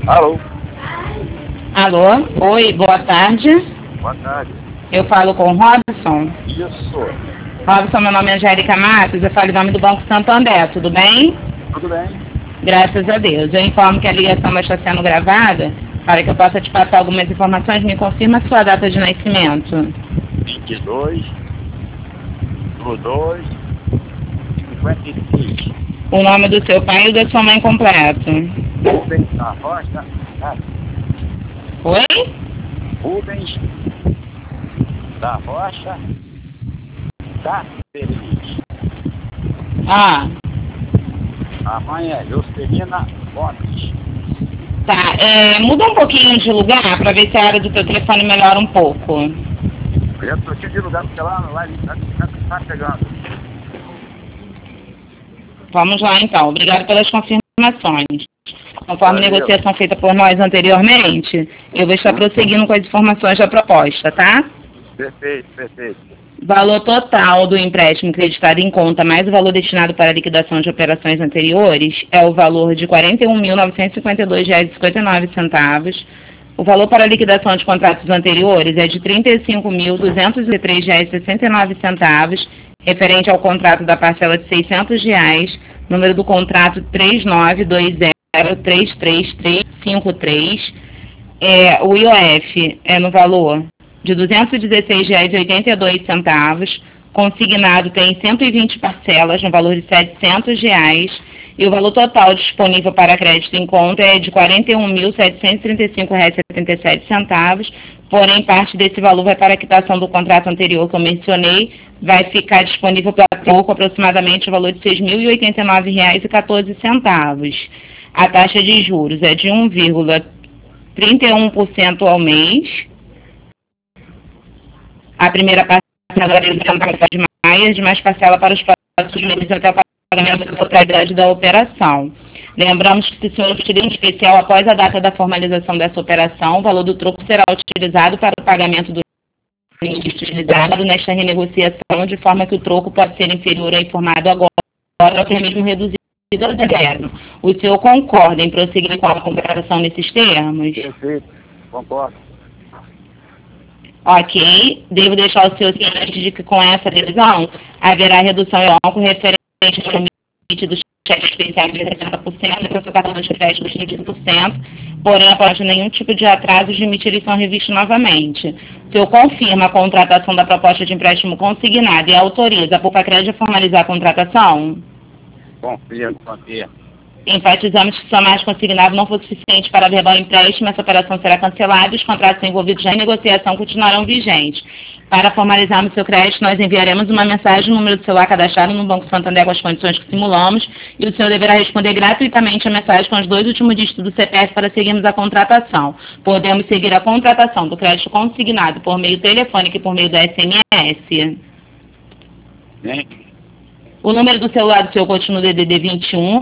Alô? Alô? Oi, boa tarde. Boa tarde. Eu falo com o Robson. Isso. Robson, meu nome é Angélica Matos, eu falo em nome do Banco Santander, tudo bem? Tudo bem? Graças a Deus. Eu informo que a ligação está sendo gravada para que eu possa te passar algumas informações. Me confirma a sua data de nascimento. 22 do 2 56. O nome do seu pai e o da sua mãe completo. Rubens da Rocha. Oi? Rubens da Rocha da Feliz. Ah, A mãe é Juscelina Gomes. tá. Muda um pouquinho de lugar para ver se a área do teu telefone melhora um pouco. Eu estou aqui de lugar porque lá está pegando. Vamos lá então. Obrigado pelas confirmações. Conforme Valeu. negociação feita por nós anteriormente, eu vou estar prosseguindo com as informações da proposta, tá? Perfeito, perfeito. Valor total do empréstimo creditado em conta mais o valor destinado para a liquidação de operações anteriores é o valor de R$ 41.952,59. O valor para a liquidação de contratos anteriores é de R$ 35.203,69, referente ao contrato da parcela de R$ 600, número do contrato 3920333353. O IOF é no valor de R$ 216,82, consignado tem 120 parcelas no valor de R$ 700, e o valor total disponível para crédito em conta é de R$ 41.735,77, porém parte desse valor vai para a quitação do contrato anterior que eu mencionei, vai ficar disponível para troco aproximadamente o valor de R$ 6.089,14. A taxa de juros é de 1,31% ao mês. A primeira parcela é de maio, de mais parcela para os próximos meses até o pagamento da totalidade da operação. Lembramos que se o senhor utiliza em especial após a data da formalização dessa operação, o valor do troco será utilizado para o pagamento do utilizado nesta renegociação, de forma que o troco pode ser inferior ao informado agora, ou até mesmo reduzido a zero. O senhor concorda em prosseguir com a contratação nesses termos? Perfeito, concordo. Ok, devo deixar o senhor ciente de que com essa decisão haverá redução em banco referente ao limite do cheque especial de 60% e para o seu cartão de crédito de 15%, porém, após nenhum tipo de atraso, os limites são revistos novamente. O senhor confirma a contratação da proposta de empréstimo consignado e autoriza a Poupa-Crédito a formalizar a contratação? Confirmo. Enfatizamos que se o mais consignado não for suficiente para averbar o empréstimo, essa operação será cancelada e os contratos envolvidos já em negociação continuarão vigentes. Para formalizarmos seu crédito, nós enviaremos uma mensagem no número do celular cadastrado no Banco Santander com as condições que simulamos e o senhor deverá responder gratuitamente a mensagem com os 2 últimos dígitos do CPF para seguirmos a contratação. Podemos seguir a contratação do crédito consignado por meio telefônico e por meio da SMS. Sim. O número do celular do senhor continua DDD 21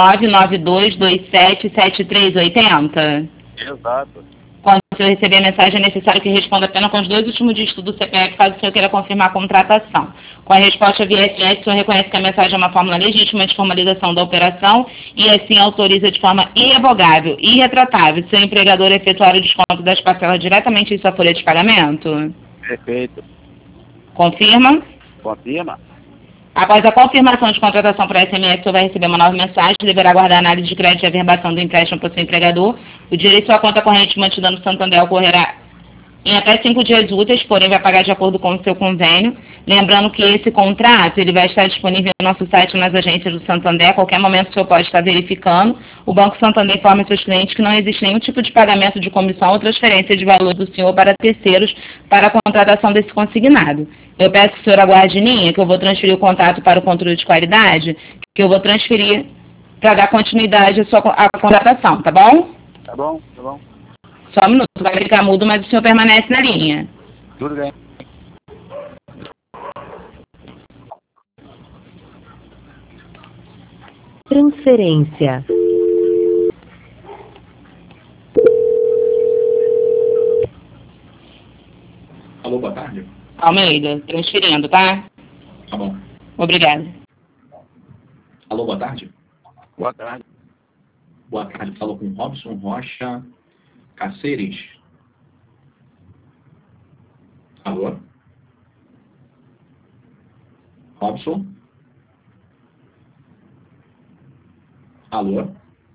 992277380. Exato. Quando o senhor receber a mensagem, é necessário que responda apenas com os 2 últimos dígitos do CPF, caso o senhor queira confirmar a contratação. Com a resposta via SMS, o senhor reconhece que a mensagem é uma fórmula legítima de formalização da operação e assim autoriza de forma irrevogável e irretratável seu empregador a efetuar o desconto das parcelas diretamente em sua folha de pagamento? Perfeito. Confirma? Confirma. Após a confirmação de contratação para SMS, o senhor vai receber uma nova mensagem, deverá aguardar a análise de crédito e averbação do empréstimo para o seu empregador. O dinheiro em sua conta corrente mantida no Santander ocorrerá em até 5 dias úteis, porém vai pagar de acordo com o seu convênio. Lembrando que esse contrato ele vai estar disponível no nosso site nas agências do Santander. A qualquer momento o senhor pode estar verificando. O Banco Santander informa seus clientes que não existe nenhum tipo de pagamento de comissão ou transferência de valor do senhor para terceiros para a contratação desse consignado. Eu peço que o senhor aguarde em linha, que eu vou transferir o contato para o controle de qualidade, que eu vou transferir para dar continuidade à contratação, tá bom? Tá bom, tá bom. Só um minuto, vai ficar mudo, mas o senhor permanece na linha. Tudo bem. Transferência. Alô, boa tarde. Almeida, transferindo, tá? Tá bom. Obrigada. Alô, boa tarde. Boa tarde. Boa tarde, falo com Robson Rocha Cáceres. Alô? Robson? Alô?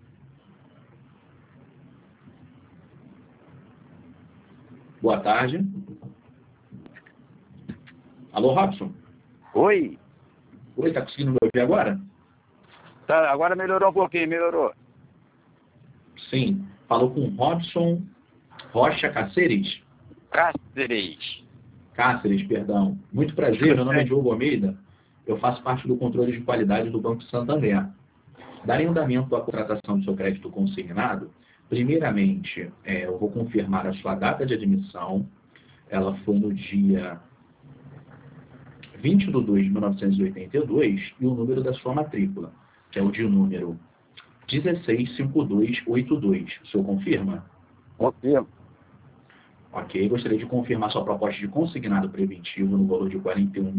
Boa tarde. Alô, Robson? Oi. Oi, tá conseguindo me ouvir agora? Tá, agora melhorou um pouquinho, melhorou. Sim. Falou com Robson Rocha Cáceres. Cáceres. Cáceres, perdão. Muito prazer, meu nome é Diogo Almeida. Eu faço parte do controle de qualidade do Banco Santander. Darem andamento à contratação do seu crédito consignado, primeiramente, eu vou confirmar a sua data de admissão. Ela foi no dia 20 de 2 de 1982 e o número da sua matrícula, que é o de número 165282. O senhor confirma? Confirmo. Ok, gostaria de confirmar sua proposta de consignado preventivo no valor de R$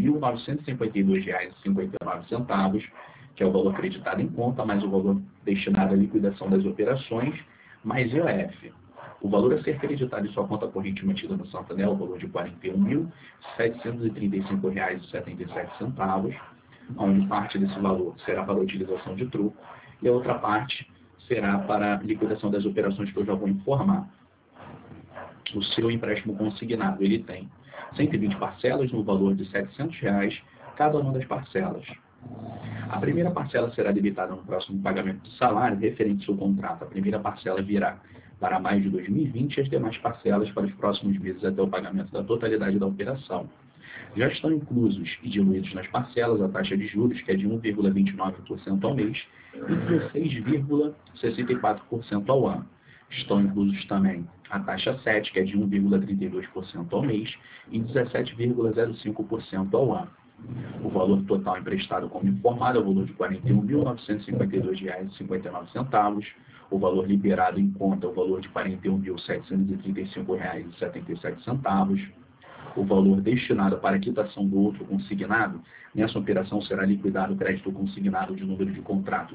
41.952,59, que é o valor acreditado em conta, mais o valor destinado à liquidação das operações, mais IOF. O valor a ser acreditado em sua conta corrente mantida no Santander é o valor de R$ 41.735,77, onde parte desse valor será para a utilização de troco e a outra parte será para a liquidação das operações que eu já vou informar. O seu empréstimo consignado, ele tem 120 parcelas no valor de R$ 700, cada uma das parcelas. A primeira parcela será debitada no próximo pagamento do salário referente ao seu contrato. A primeira parcela virá para maio de 2020 e as demais parcelas para os próximos meses até o pagamento da totalidade da operação. Já estão inclusos e diluídos nas parcelas a taxa de juros, que é de 1,29% ao mês, e 16,64% ao ano. Estão inclusos também a taxa 7, que é de 1,32% ao mês, e 17,05% ao ano. O valor total emprestado como informado é o valor de R$ 41.952,59. O valor liberado em conta é o valor de R$ 41.735,77. O valor destinado para a quitação do outro consignado, nessa operação será liquidado o crédito consignado de número de contrato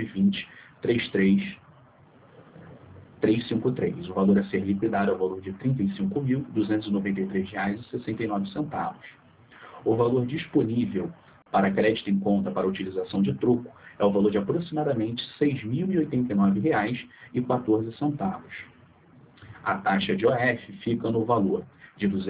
3920-33353. O valor a ser liquidado é o valor de R$ 35.293,69. O valor disponível para crédito em conta para utilização de troco é o valor de aproximadamente R$ 6.089,14. A taxa de OF fica no valor de R$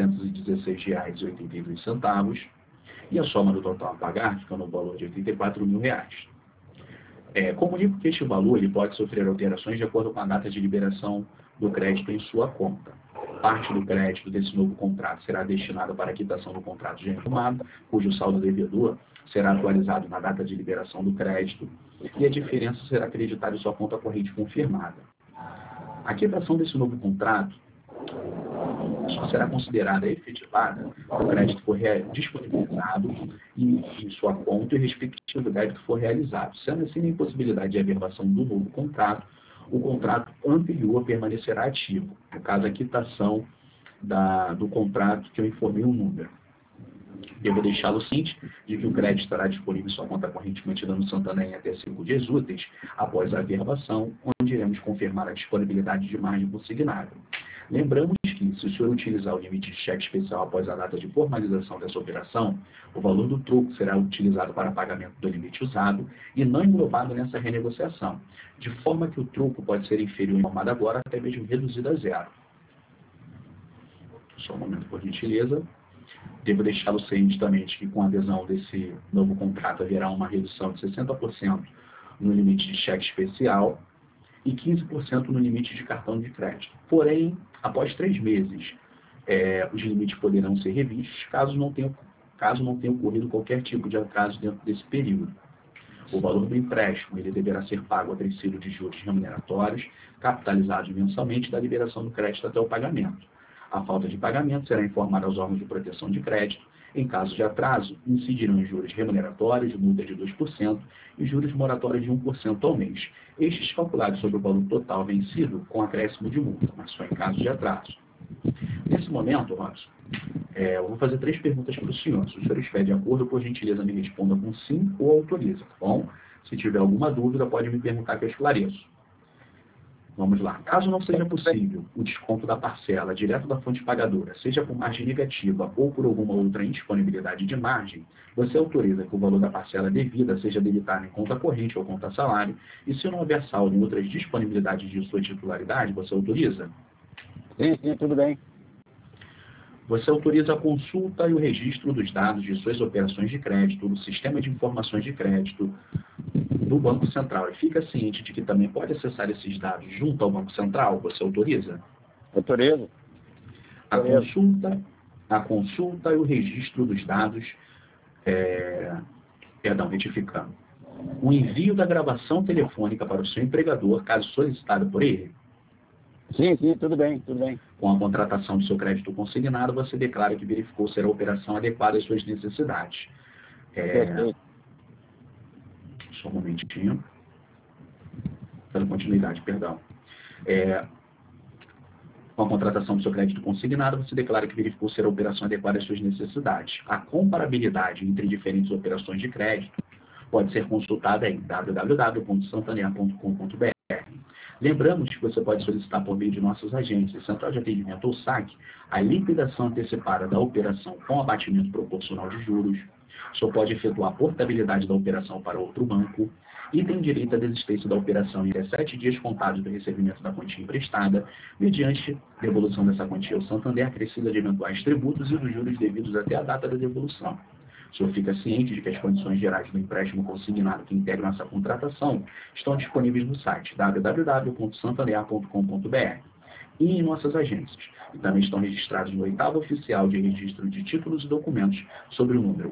216,82 e a soma do total a pagar fica no valor de R$ 84 mil. Comunico que este valor ele pode sofrer alterações de acordo com a data de liberação do crédito em sua conta. Parte do crédito desse novo contrato será destinada para a quitação do contrato já informado, cujo saldo devedor será atualizado na data de liberação do crédito e a diferença será acreditada em sua conta corrente confirmada. A quitação desse novo contrato só será considerada efetivada se o crédito for disponibilizado em sua conta e o respectivo débito for realizado. Sendo assim, a impossibilidade de averbação do novo contrato, o contrato anterior permanecerá ativo, no caso a quitação do contrato que eu informei o número. Devo deixá-lo ciente de que o crédito estará disponível em sua conta corrente mantida no Santander em até 5 dias úteis após a averbação, onde iremos confirmar a disponibilidade de margem consignada. Lembramos que, se o senhor utilizar o limite de cheque especial após a data de formalização dessa operação, o valor do troco será utilizado para pagamento do limite usado e não englobado nessa renegociação, de forma que o troco pode ser inferior informado agora até mesmo reduzido a zero. Só um momento, por gentileza. Devo deixá-lo ciente também de que, com a adesão desse novo contrato, haverá uma redução de 60% no limite de cheque especial e 15% no limite de cartão de crédito. Porém, após 3 meses, os limites poderão ser revistos caso não tenha ocorrido qualquer tipo de atraso dentro desse período. O valor do empréstimo ele deverá ser pago a princípio de juros remuneratórios, capitalizados mensalmente da liberação do crédito até o pagamento. A falta de pagamento será informada aos órgãos de proteção de crédito. Em caso de atraso, incidirão em juros remuneratórios, multa de 2% e juros moratórios de 1% ao mês. Estes calculados sobre o valor total vencido com acréscimo de multa, mas só em caso de atraso. Nesse momento, Robson, eu vou fazer 3 perguntas para o senhor. Se o senhor estiver de acordo, por gentileza, me responda com sim ou autoriza, tá bom? Se tiver alguma dúvida, pode me perguntar que eu esclareço. Vamos lá. Caso não seja possível o desconto da parcela direto da fonte pagadora, seja por margem negativa ou por alguma outra indisponibilidade de margem, você autoriza que o valor da parcela devida seja debitado em conta corrente ou conta salário, e se não houver saldo em outras disponibilidades de sua titularidade, você autoriza? Sim, tudo bem. Você autoriza a consulta e o registro dos dados de suas operações de crédito, do sistema de informações de crédito do Banco Central, e fica ciente de que também pode acessar esses dados junto ao Banco Central? Você autoriza? Autorizo. A consulta e o registro dos dados, retificando. O envio da gravação telefônica para o seu empregador, caso solicitado por ele. Sim, tudo bem. Com a contratação do seu crédito consignado, você declara que verificou ser a operação adequada às suas necessidades. Perfeito. Só um momentinho. Dando continuidade, perdão. Com a contratação do seu crédito consignado, você declara que verificou ser a operação adequada às suas necessidades. A comparabilidade entre diferentes operações de crédito pode ser consultada em www.santander.com.br. Lembramos que você pode solicitar por meio de nossas agências, Central de Atendimento ou SAC, a liquidação antecipada da operação com abatimento proporcional de juros. Só pode efetuar a portabilidade da operação para outro banco e tem direito à desistência da operação em 7 dias contados do recebimento da quantia emprestada, mediante devolução dessa quantia ao Santander acrescida de eventuais tributos e dos juros devidos até a data da devolução. O senhor fica ciente de que as condições gerais do empréstimo consignado que integram essa contratação estão disponíveis no site www.santander.com.br e em nossas agências. E também estão registrados no 8º Oficial de Registro de Títulos e Documentos sobre o número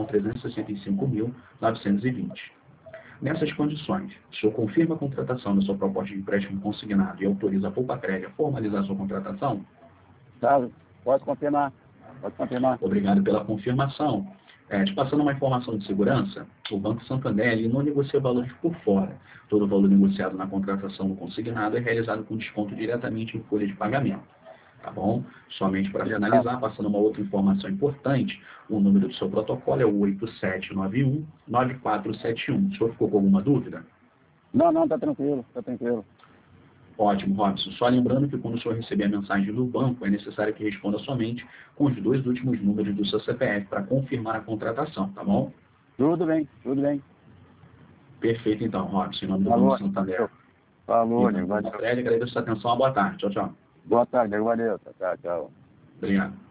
1.365.920. Nessas condições, o senhor confirma a contratação da sua proposta de empréstimo consignado e autoriza a Poupa-Crédito a formalizar sua contratação? Tá, pode confirmar. Obrigado pela confirmação. Te passando uma informação de segurança, o Banco Santander ele não negocia valores por fora. Todo o valor negociado na contratação do consignado é realizado com desconto diretamente em folha de pagamento. Tá bom? Somente para finalizar, passando uma outra informação importante, o número do seu protocolo é o 8791-9471. O senhor ficou com alguma dúvida? Não, tá tranquilo. Ótimo, Robson. Só lembrando que quando o senhor receber a mensagem do banco, é necessário que responda somente com os 2 últimos números do seu CPF para confirmar a contratação, tá bom? Tudo bem. Perfeito, então, Robson. Em nome do Banco Santander. Falou, Valeu. Agradeço a sua atenção. Boa tarde. Tchau. Boa tarde, valeu. Tchau. Obrigado.